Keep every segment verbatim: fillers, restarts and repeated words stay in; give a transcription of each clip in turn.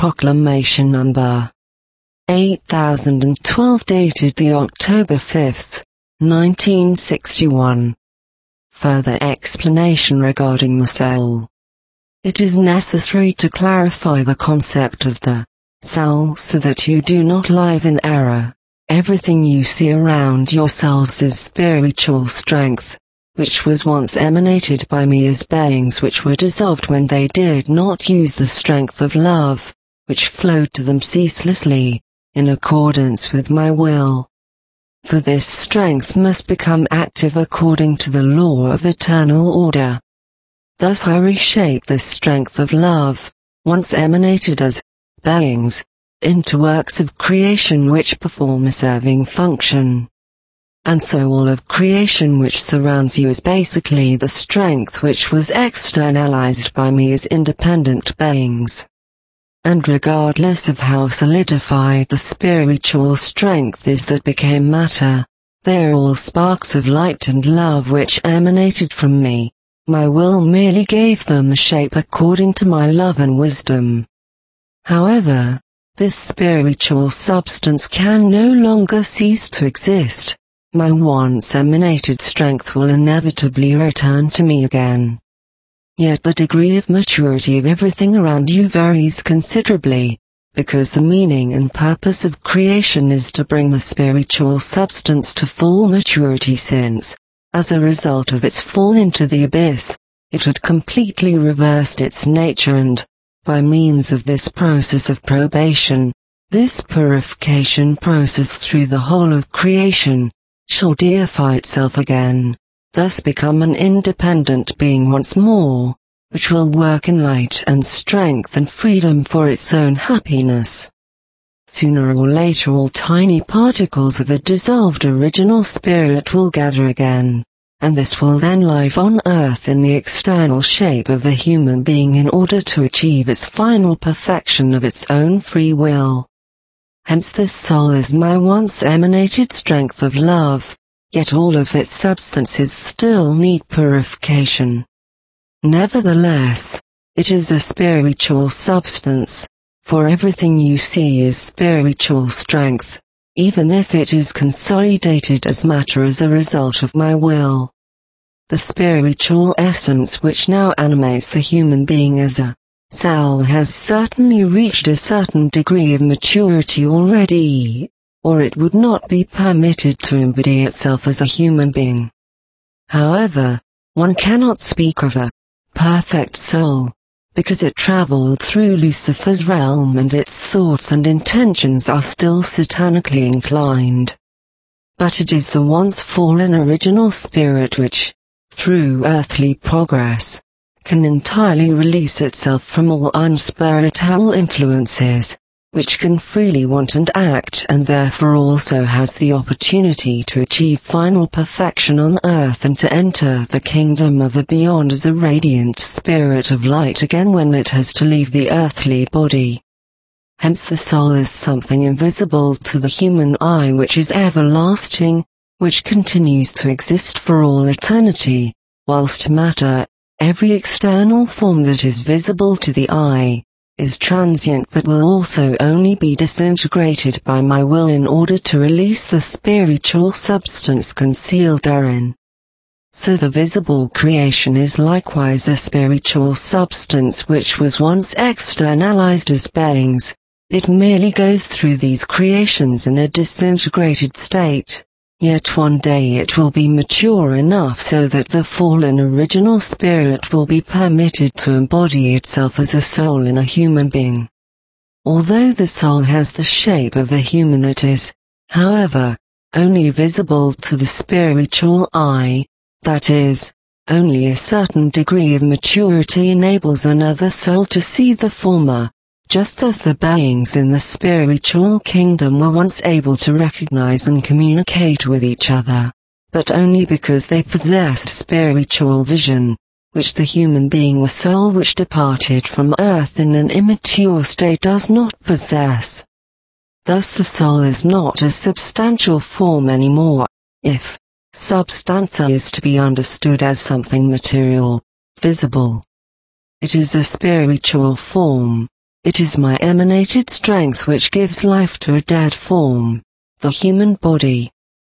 Proclamation Number eight thousand twelve, dated the October fifth, nineteen sixty-one. Further explanation regarding the soul. It is necessary to clarify the concept of the soul so that you do not live in error. Everything you see around yourselves is spiritual strength, which was once emanated by me as beings which were dissolved when they did not use the strength of love, which flowed to them ceaselessly, in accordance with my will. For this strength must become active according to the law of eternal order. Thus I reshape this strength of love, once emanated as beings, into works of creation which perform a serving function. And so all of creation which surrounds you is basically the strength which was externalized by me as independent beings. And regardless of how solidified the spiritual strength is that became matter, they are all sparks of light and love which emanated from me. My will merely gave them a shape according to my love and wisdom. However, this spiritual substance can no longer cease to exist. My once emanated strength will inevitably return to me again. Yet the degree of maturity of everything around you varies considerably, because the meaning and purpose of creation is to bring the spiritual substance to full maturity, since, as a result of its fall into the abyss, it had completely reversed its nature and, by means of this process of probation, this purification process through the whole of creation, shall deify itself again, thus become an independent being once more, which will work in light and strength and freedom for its own happiness. Sooner or later all tiny particles of a dissolved original spirit will gather again, and this will then live on earth in the external shape of a human being in order to achieve its final perfection of its own free will. Hence this soul is my once emanated strength of love, yet all of its substances still need purification. Nevertheless, it is a spiritual substance, for everything you see is spiritual strength, even if it is consolidated as matter as a result of my will. The spiritual essence which now animates the human being as a soul has certainly reached a certain degree of maturity already, or it would not be permitted to embody itself as a human being. However, one cannot speak of a perfect soul, because it traveled through Lucifer's realm and its thoughts and intentions are still satanically inclined. But it is the once fallen original spirit which, through earthly progress, can entirely release itself from all unspiritual influences, which can freely want and act, and therefore also has the opportunity to achieve final perfection on earth and to enter the kingdom of the beyond as a radiant spirit of light again when it has to leave the earthly body. Hence the soul is something invisible to the human eye which is everlasting, which continues to exist for all eternity, whilst matter, every external form that is visible to the eye, is transient but will also only be disintegrated by my will in order to release the spiritual substance concealed therein. So the visible creation is likewise a spiritual substance which was once externalized as beings. It merely goes through these creations in a disintegrated state, yet one day it will be mature enough so that the fallen original spirit will be permitted to embody itself as a soul in a human being. Although the soul has the shape of a human, it is, however, only visible to the spiritual eye, that is, only a certain degree of maturity enables another soul to see the former, just as the beings in the spiritual kingdom were once able to recognize and communicate with each other, but only because they possessed spiritual vision, which the human being or soul which departed from earth in an immature state does not possess. Thus the soul is not a substantial form anymore, if substantia is to be understood as something material, visible. It is a spiritual form, It is my emanated strength which gives life to a dead form, the human body.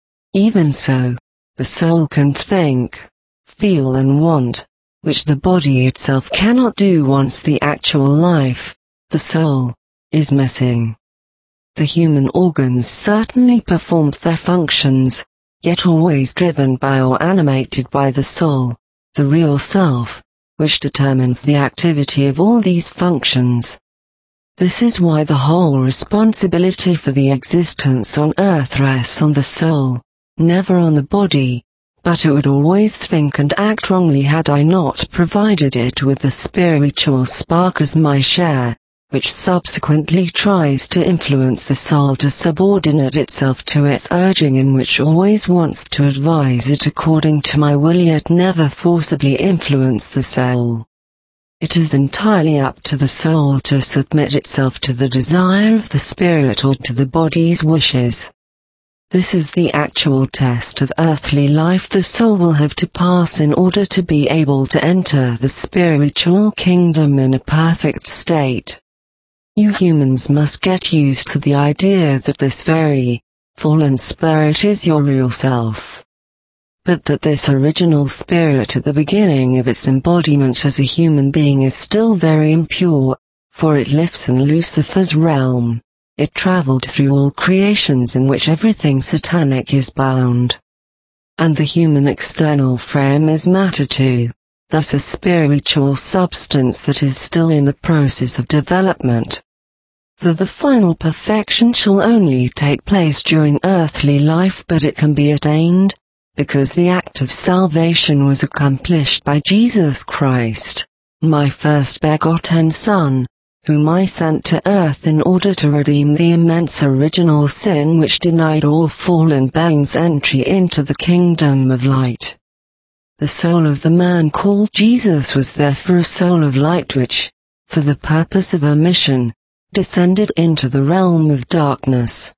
Even so, the soul can think, feel and want, which the body itself cannot do once the actual life, the soul, is missing. The human organs certainly performed their functions, yet always driven by or animated by the soul, the real self, which determines the activity of all these functions. This is why the whole responsibility for the existence on earth rests on the soul, never on the body, but it would always think and act wrongly had I not provided it with the spiritual spark as my share, which subsequently tries to influence the soul to subordinate itself to its urging and which always wants to advise it according to my will yet never forcibly influence the soul. It is entirely up to the soul to submit itself to the desire of the spirit or to the body's wishes. This is the actual test of earthly life the soul will have to pass in order to be able to enter the spiritual kingdom in a perfect state. You humans must get used to the idea that this very fallen spirit is your real self. But that this original spirit at the beginning of its embodiment as a human being is still very impure, for it lives in Lucifer's realm. It traveled through all creations in which everything satanic is bound. And the human external frame is matter too, thus a spiritual substance that is still in the process of development. For the final perfection shall only take place during earthly life, but it can be attained, because the act of salvation was accomplished by Jesus Christ, my first begotten Son, whom I sent to earth in order to redeem the immense original sin which denied all fallen beings entry into the kingdom of light. The soul of the man called Jesus was therefore a soul of light which, for the purpose of a mission, descended into the realm of darkness.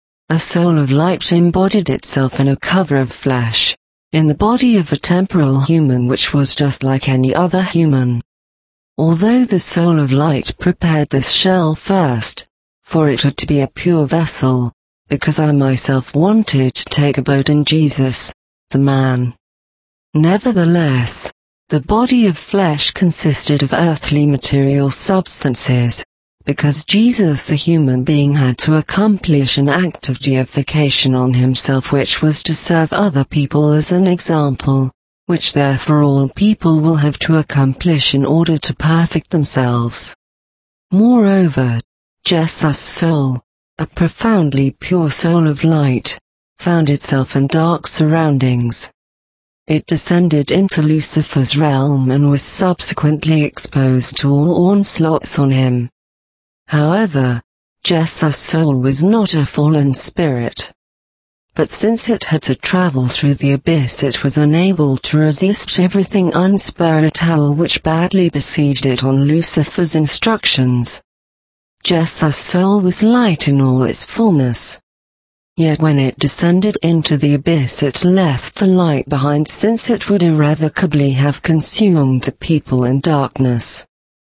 A soul of light embodied itself in a cover of flesh, in the body of a temporal human which was just like any other human. Although the soul of light prepared this shell first, for it had to be a pure vessel, because I myself wanted to take abode in Jesus, the man. Nevertheless, the body of flesh consisted of earthly material substances, because Jesus the human being had to accomplish an act of deification on himself which was to serve other people as an example, which therefore all people will have to accomplish in order to perfect themselves. Moreover, Jesus' soul, a profoundly pure soul of light, found itself in dark surroundings. It descended into Lucifer's realm and was subsequently exposed to all onslaughts on him. However, Jesus' soul was not a fallen spirit. But since it had to travel through the abyss, it was unable to resist everything unspiritual which badly besieged it on Lucifer's instructions. Jesus' soul was light in all its fullness. Yet when it descended into the abyss, it left the light behind, since it would irrevocably have consumed the people in darkness.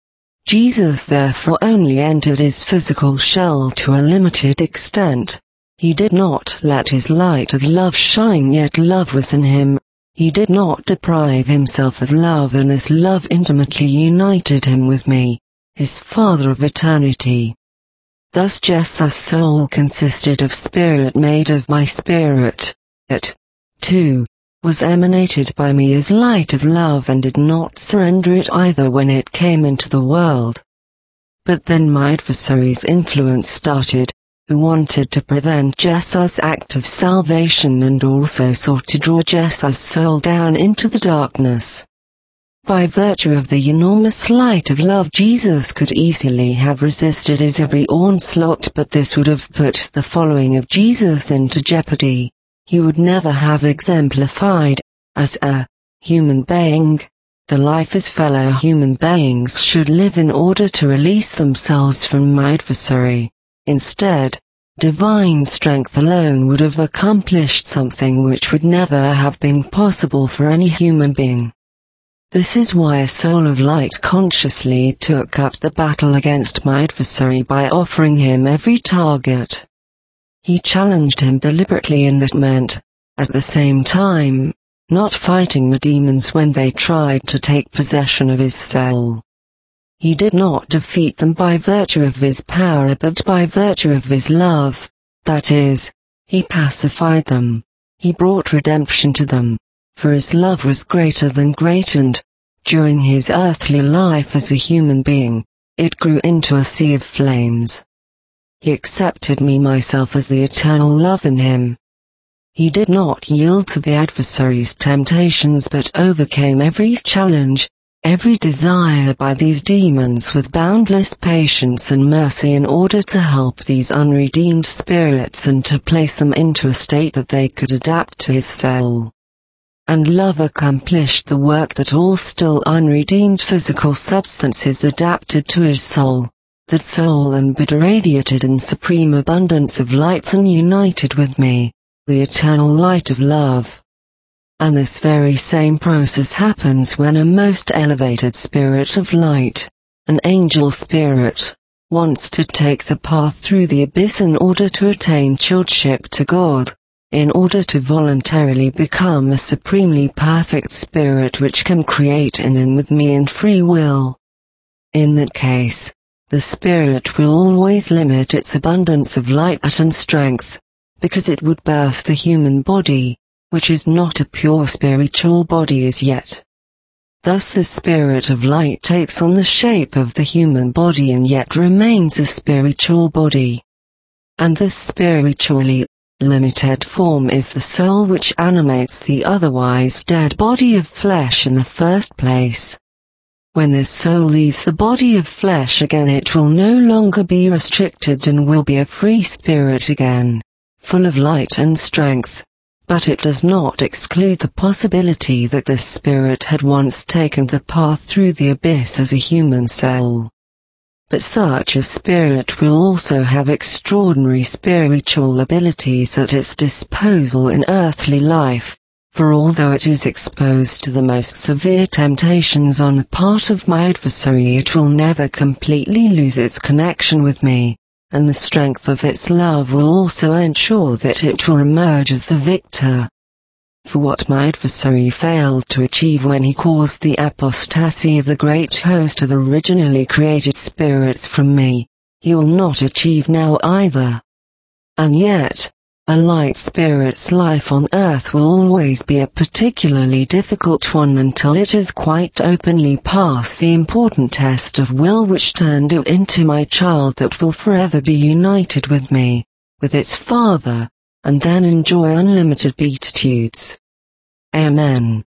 Jesus therefore only entered his physical shell to a limited extent. He did not let his light of love shine, yet love was in him. He did not deprive himself of love, and this love intimately united him with me, his Father of eternity. Thus Jesus' soul consisted of spirit made of my spirit. It, too, was emanated by me as light of love and did not surrender it either when it came into the world. But then my adversary's influence started, who wanted to prevent Jesus' act of salvation and also sought to draw Jesus' soul down into the darkness. By virtue of the enormous light of love, Jesus could easily have resisted his every onslaught, but this would have put the following of Jesus into jeopardy. He would never have exemplified, as a human being, the life his fellow human beings should live in order to release themselves from my adversary. Instead, divine strength alone would have accomplished something which would never have been possible for any human being. This is why a soul of light consciously took up the battle against my adversary by offering him every target. He challenged him deliberately, and that meant, at the same time, not fighting the demons when they tried to take possession of his soul. He did not defeat them by virtue of his power but by virtue of his love, that is, he pacified them, he brought redemption to them, for his love was greater than great, and, during his earthly life as a human being, it grew into a sea of flames. He accepted me myself as the eternal love in him. He did not yield to the adversary's temptations but overcame every challenge, every desire by these demons with boundless patience and mercy in order to help these unredeemed spirits and to place them into a state that they could adapt to his soul. And love accomplished the work that all still unredeemed physical substances adapted to his soul. That soul and body radiated in supreme abundance of light and united with me, the eternal light of love. And this very same process happens when a most elevated spirit of light, an angel spirit, wants to take the path through the abyss in order to attain childship to God, in order to voluntarily become a supremely perfect spirit which can create in and with me in free will. In that case, the spirit will always limit its abundance of light and strength, because it would burst the human body, which is not a pure spiritual body as yet. Thus the spirit of light takes on the shape of the human body and yet remains a spiritual body. And this spiritually limited form is the soul which animates the otherwise dead body of flesh in the first place. When this soul leaves the body of flesh again, it will no longer be restricted and will be a free spirit again, full of light and strength. But it does not exclude the possibility that this spirit had once taken the path through the abyss as a human soul. But such a spirit will also have extraordinary spiritual abilities at its disposal in earthly life, for although it is exposed to the most severe temptations on the part of my adversary, it will never completely lose its connection with me. And the strength of its love will also ensure that it will emerge as the victor. For what my adversary failed to achieve when he caused the apostasy of the great host of originally created spirits from me, he will not achieve now either. And yet, a light spirit's life on earth will always be a particularly difficult one until it has quite openly passed the important test of will which turned it into my child that will forever be united with me, with its Father, and then enjoy unlimited beatitudes. Amen.